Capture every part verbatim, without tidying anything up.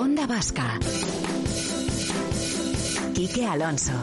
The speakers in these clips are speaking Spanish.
Onda Vasca. Quique Alonso.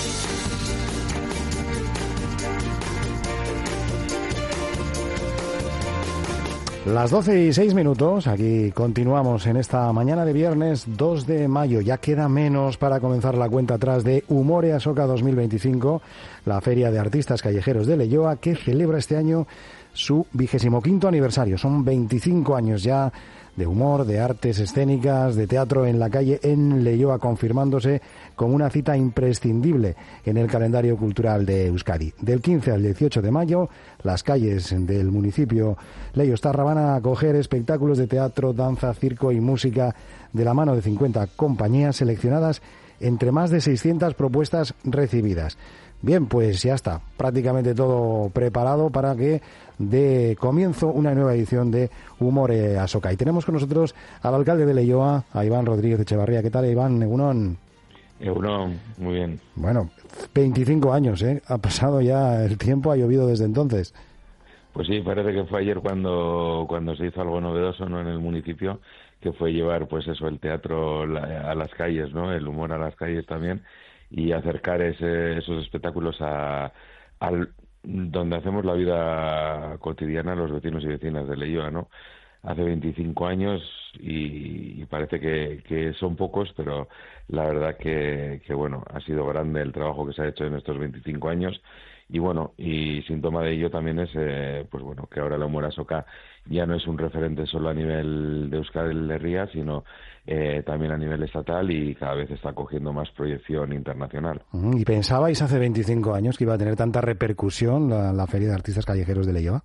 Las doce y seis minutos, aquí continuamos en esta mañana de viernes dos de mayo. Ya queda menos para comenzar la cuenta atrás de Humore Asoka dos mil veinticinco, la feria de artistas callejeros de Leioa, que celebra este año su vigésimo quinto aniversario. Son veinticinco años ya de humor, de artes escénicas, de teatro en la calle en Leioa, confirmándose como una cita imprescindible en el calendario cultural de Euskadi. Del quince al dieciocho de mayo, las calles del municipio leiostarra van a acoger espectáculos de teatro, danza, circo y música de la mano de cincuenta compañías seleccionadas entre más de seiscientas propuestas recibidas. Bien, pues ya está, prácticamente todo preparado para que dé comienzo una nueva edición de Humore Asoka. Y tenemos con nosotros al alcalde de Leioa, a Iván Rodríguez Echevarría. ¿Qué tal, Iván? Egunon. Egunon, muy bien. Bueno, veinticinco años, ¿eh? Ha pasado ya el tiempo, ha llovido desde entonces. Pues sí, parece que fue ayer cuando cuando se hizo algo novedoso, ¿no?, en el municipio, que fue llevar, pues eso, el teatro a las calles, ¿no?, el humor a las calles también, y acercar ese, esos espectáculos a, al donde hacemos la vida cotidiana los vecinos y vecinas de Leioa, ¿no? Hace veinticinco años y, y parece que, que son pocos, pero la verdad que, que, bueno, ha sido grande el trabajo que se ha hecho en estos veinticinco años. Y bueno, y síntoma de ello también es, eh, pues bueno, que ahora la Humore Asoka ya no es un referente solo a nivel de Euskal Herria, sino eh, también a nivel estatal, y cada vez está cogiendo más proyección internacional. ¿Y pensabais hace veinticinco años que iba a tener tanta repercusión la, la Feria de Artistas Callejeros de Leioa?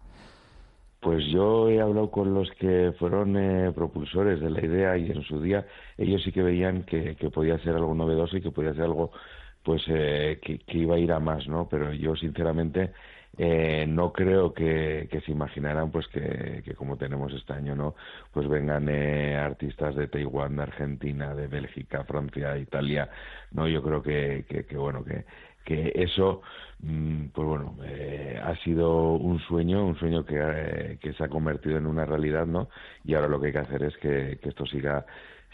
Pues yo he hablado con los que fueron eh, propulsores de la idea, y en su día ellos sí que veían que, que podía ser algo novedoso y que podía ser algo pues eh, que, que iba a ir a más, ¿no? Pero yo sinceramente eh, no creo que, que se imaginaran pues que, que como tenemos este año, ¿no?, pues vengan eh, artistas de Taiwán, de Argentina, de Bélgica, Francia, Italia, ¿no? Yo creo que, que, que bueno, que que eso, pues bueno, eh, ha sido un sueño, un sueño que, eh, que se ha convertido en una realidad, ¿no? Y ahora lo que hay que hacer es que, que esto siga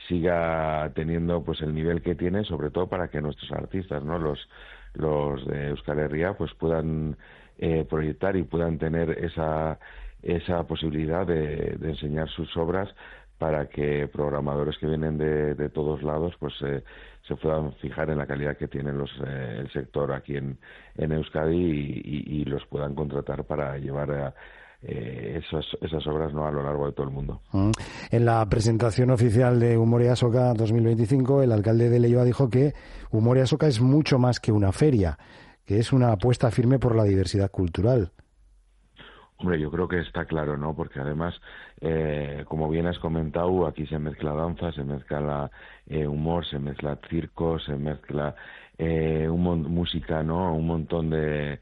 siga teniendo pues el nivel que tiene, sobre todo para que nuestros artistas, ¿no?, los los de Euskal Herria, pues puedan eh, proyectar y puedan tener esa esa posibilidad de, de enseñar sus obras, para que programadores que vienen de, de todos lados pues eh, se puedan fijar en la calidad que tiene los, eh, el sector aquí en, en Euskadi y, y, y los puedan contratar para llevar a, eh, esas, esas obras, ¿no?, a lo largo de todo el mundo. Mm. En la presentación oficial de Humore Asoka dos mil veinticinco, el alcalde de Leioa dijo que Humore Asoka es mucho más que una feria, que es una apuesta firme por la diversidad cultural. Hombre, yo creo que está claro, ¿no? Porque además, eh, como bien has comentado, aquí se mezcla danza, se mezcla eh, humor, se mezcla circo, se mezcla eh, un mon- música, ¿no? Un montón de,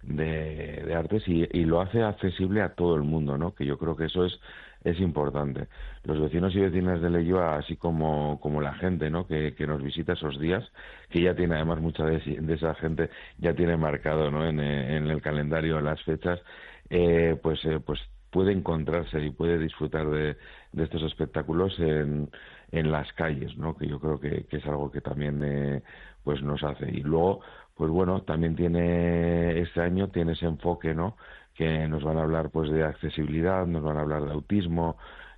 de, de artes, y, y lo hace accesible a todo el mundo, ¿no? Que yo creo que eso es es importante. Los vecinos y vecinas de Leioa, así como como la gente, ¿no?, que, que nos visita esos días, que ya tiene además mucha de, de esa gente ya tiene marcado, ¿no?, en, en el calendario las fechas. Eh, pues eh, pues puede encontrarse y puede disfrutar de, de estos espectáculos en, en las calles, ¿no?, que yo creo que, que es algo que también eh, pues nos hace. Y luego, pues bueno, también tiene este año tiene ese enfoque, ¿no?, que nos van a hablar pues de accesibilidad, nos van a hablar de autismo.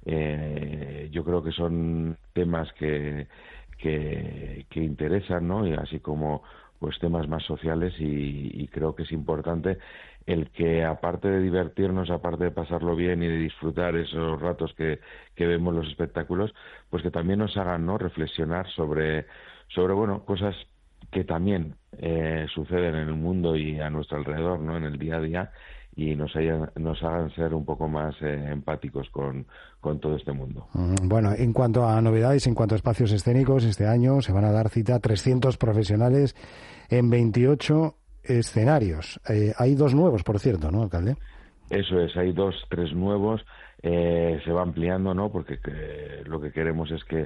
Eh, yo creo que son temas que que, que interesan, ¿no?, y así como pues temas más sociales, y, y creo que es importante el que, aparte de divertirnos, aparte de pasarlo bien y de disfrutar esos ratos que, que vemos los espectáculos, pues que también nos hagan, ¿no?, reflexionar sobre, sobre bueno, cosas que también eh, suceden en el mundo y a nuestro alrededor, ¿no?, en el día a día, y nos, hayan, nos hagan ser un poco más eh, empáticos con, con todo este mundo. Bueno, en cuanto a novedades, en cuanto a espacios escénicos, este año se van a dar cita a trescientos profesionales en veintiocho escenarios. Eh, hay dos nuevos, por cierto, ¿no, alcalde? Eso es, hay dos, tres nuevos, eh, se va ampliando, ¿no?, porque que, lo que queremos es que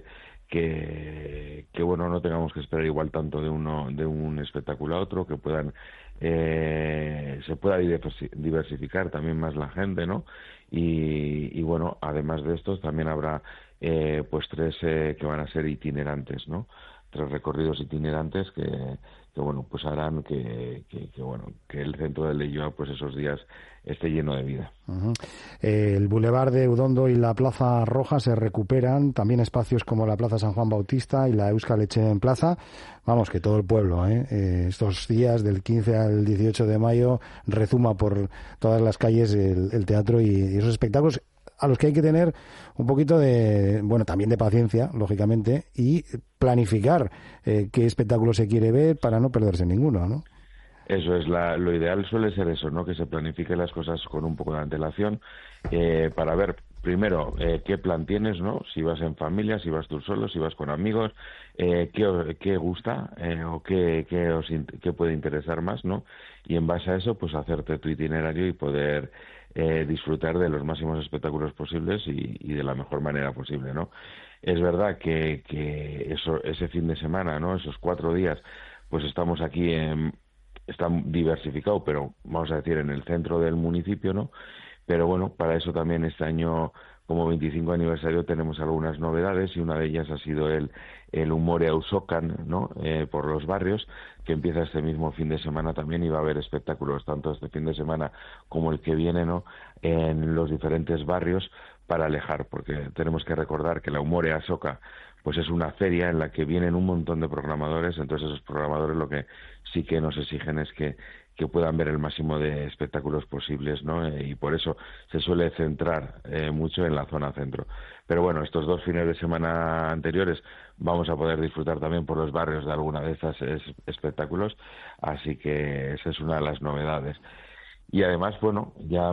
que, que bueno, no tengamos que esperar igual tanto de uno de un espectáculo a otro, que puedan eh, se pueda diversificar también más la gente, ¿no? Y, y bueno, además de estos también habrá eh, pues tres eh, que van a ser itinerantes, ¿no? Tres recorridos itinerantes que, que bueno, pues harán que, que, que bueno, que el centro de Leioa, pues esos días esté lleno de vida. Uh-huh. Eh, el Boulevard de Udondo y la Plaza Roja se recuperan, también espacios como la Plaza San Juan Bautista y la Euskal Etxe en Plaza. Vamos, que todo el pueblo, ¿eh? Eh, estos días del quince al dieciocho de mayo rezuma por todas las calles el, el teatro y, y esos espectáculos a los que hay que tener un poquito de, bueno, también de paciencia, lógicamente, y planificar eh, qué espectáculo se quiere ver para no perderse ninguno, ¿no? Eso es, la, lo ideal suele ser eso, ¿no? Que se planifiquen las cosas con un poco de antelación eh, para ver, primero, eh, qué plan tienes, ¿no? Si vas en familia, si vas tú solo, si vas con amigos, eh, qué, qué gusta eh, o qué, qué, os, qué puede interesar más, ¿no? Y en base a eso, pues hacerte tu itinerario y poder eh, disfrutar de los máximos espectáculos posibles y, y de la mejor manera posible, ¿no? Es verdad que, que eso, ese fin de semana, ¿no? Esos cuatro días, pues estamos aquí en... está diversificado, pero vamos a decir en el centro del municipio, ¿no? Pero bueno, para eso también este año, como veinticinco aniversario, tenemos algunas novedades y una de ellas ha sido el, el Umore Auzokan, ¿no? Eh, por los barrios, que empieza este mismo fin de semana también y va a haber espectáculos tanto este fin de semana como el que viene, ¿no? En los diferentes barrios para alejar, porque tenemos que recordar que la Umore Auzoka pues es una feria en la que vienen un montón de programadores, entonces esos programadores lo que sí que nos exigen es que, que puedan ver el máximo de espectáculos posibles, ¿no? Eh, y por eso se suele centrar eh, mucho en la zona centro. Pero bueno, estos dos fines de semana anteriores vamos a poder disfrutar también por los barrios de alguna de estas es, espectáculos, así que esa es una de las novedades. Y además, bueno, ya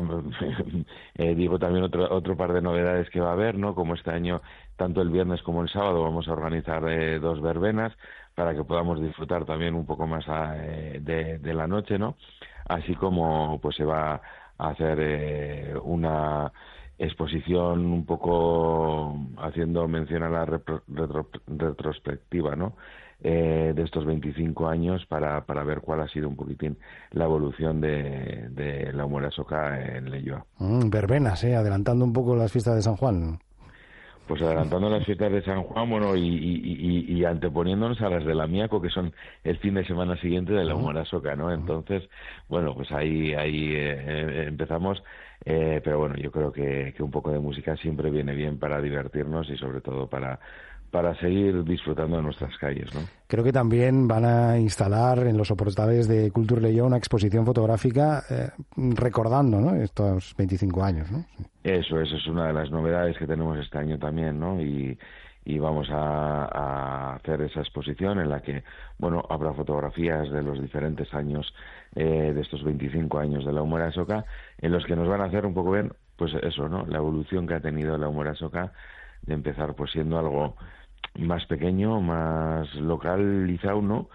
eh, digo también otro otro par de novedades que va a haber, ¿no? Como este año, tanto el viernes como el sábado, vamos a organizar eh, dos verbenas para que podamos disfrutar también un poco más a, eh, de, de la noche, ¿no? Así como pues se va a hacer eh, una exposición un poco haciendo mención a la repro, retro, retrospectiva, ¿no? Eh, de estos veinticinco años para, para ver cuál ha sido un poquitín la evolución de, de la Umore Auzoka en Leioa. Mm, verbenas, ¿eh? Adelantando un poco las fiestas de San Juan. Pues adelantando las fiestas de San Juan, bueno, y, y, y, y anteponiéndonos a las de la Miaco, que son el fin de semana siguiente de la Umore Auzoka, ¿no? Entonces, bueno, pues ahí ahí eh, empezamos, eh, pero bueno, yo creo que, que un poco de música siempre viene bien para divertirnos y sobre todo para para seguir disfrutando de nuestras calles, ¿no? Creo que también van a instalar en los soportales de Cultur Leioa una exposición fotográfica eh, recordando, ¿no?, estos veinticinco años, ¿no? Sí. Eso, eso es una de las novedades que tenemos este año también, ¿no? Y, y vamos a, a hacer esa exposición en la que, bueno, habrá fotografías de los diferentes años, eh, de estos veinticinco años de la Umore Auzoka, en los que nos van a hacer un poco ver, pues eso, ¿no?, la evolución que ha tenido la Umore Auzoka, de empezar pues siendo algo más pequeño, más localizado, ¿no?,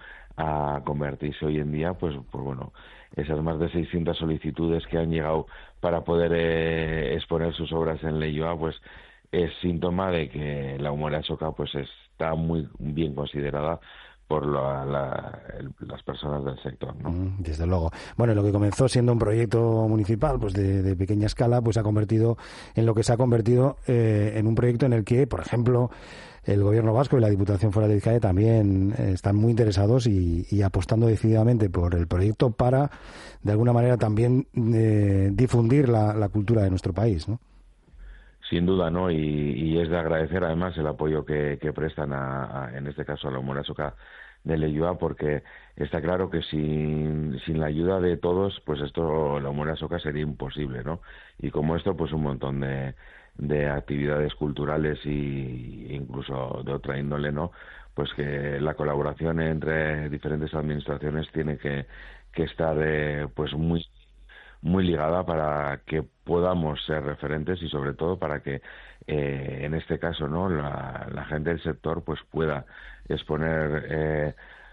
a convertirse hoy en día, pues, pues bueno, esas más de seiscientas solicitudes que han llegado para poder eh, exponer sus obras en Leioa, pues es síntoma de que la Umore Auzoka pues está muy bien considerada por la, la, el, las personas del sector, ¿no? Desde luego. Bueno, lo que comenzó siendo un proyecto municipal, pues de, de pequeña escala, pues se ha convertido en lo que se ha convertido eh, en un proyecto en el que, por ejemplo, el Gobierno vasco y la Diputación Foral de Bizkaia también eh, están muy interesados y, y apostando decididamente por el proyecto para, de alguna manera, también eh, difundir la, la cultura de nuestro país, ¿no? Sin duda, ¿no? Y, y es de agradecer además el apoyo que, que prestan, a, a, en este caso, a la Umore Auzoka de Leioa, porque está claro que sin, sin la ayuda de todos, pues esto, la Umore Auzoka sería imposible, ¿no? Y como esto, pues un montón de, de actividades culturales y incluso de otra índole, ¿no? Pues que la colaboración entre diferentes administraciones tiene que, que estar, eh, pues muy muy ligada para que podamos ser referentes y sobre todo para que eh, en este caso, ¿no?, la, la gente del sector pues pueda exponer eh,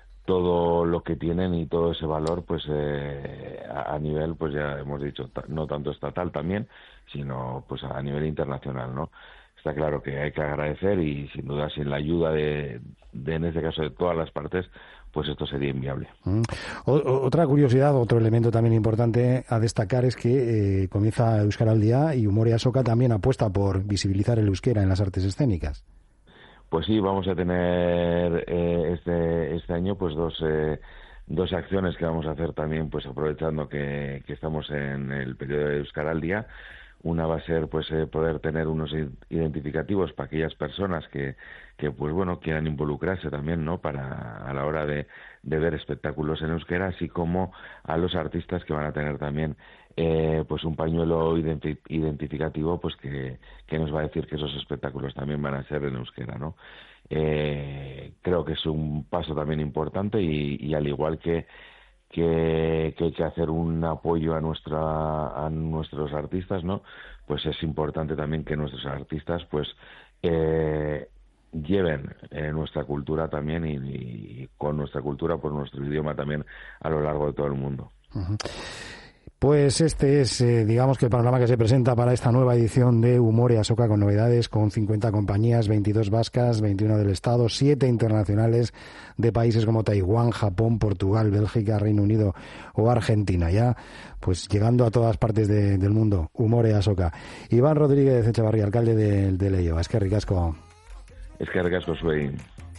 todo lo que tienen y todo ese valor pues eh, a, a nivel, pues ya hemos dicho, no tanto estatal también, sino pues a nivel internacional, ¿no? Está claro que hay que agradecer y sin duda sin la ayuda de, de en este caso de todas las partes, pues esto sería inviable. Mm. O, otra curiosidad, otro elemento también importante a destacar es que eh, comienza Euskaraldia y Umorea Soka también apuesta por visibilizar el euskera en las artes escénicas. Pues sí, vamos a tener eh, este este año pues dos eh, dos acciones que vamos a hacer también, pues aprovechando que, que estamos en el periodo de Euskaraldia. Una va a ser pues eh, poder tener unos identificativos para aquellas personas que, que pues bueno quieran involucrarse también, ¿no? Para a la hora de, de ver espectáculos en euskera, así como a los artistas que van a tener también eh, pues un pañuelo identi- identificativo pues que, que nos va a decir que esos espectáculos también van a ser en euskera, ¿no? Eh, creo que es un paso también importante y, y al igual que Que, que hay que hacer un apoyo a nuestra a nuestros artistas, ¿no? Pues es importante también que nuestros artistas pues eh, lleven eh, nuestra cultura también y, y con nuestra cultura por nuestro idioma también a lo largo de todo el mundo. Uh-huh. Pues este es, eh, digamos que el panorama que se presenta para esta nueva edición de Umorea Soka, con novedades, con cincuenta compañías, veintidós vascas, veintiuno del Estado, siete internacionales de países como Taiwán, Japón, Portugal, Bélgica, Reino Unido o Argentina. Ya, pues llegando a todas partes de, del mundo, Umorea Soka. Iván Rodríguez Echevarría, alcalde de, de Leioa. Es que ricasco. Es que ricasco, soy.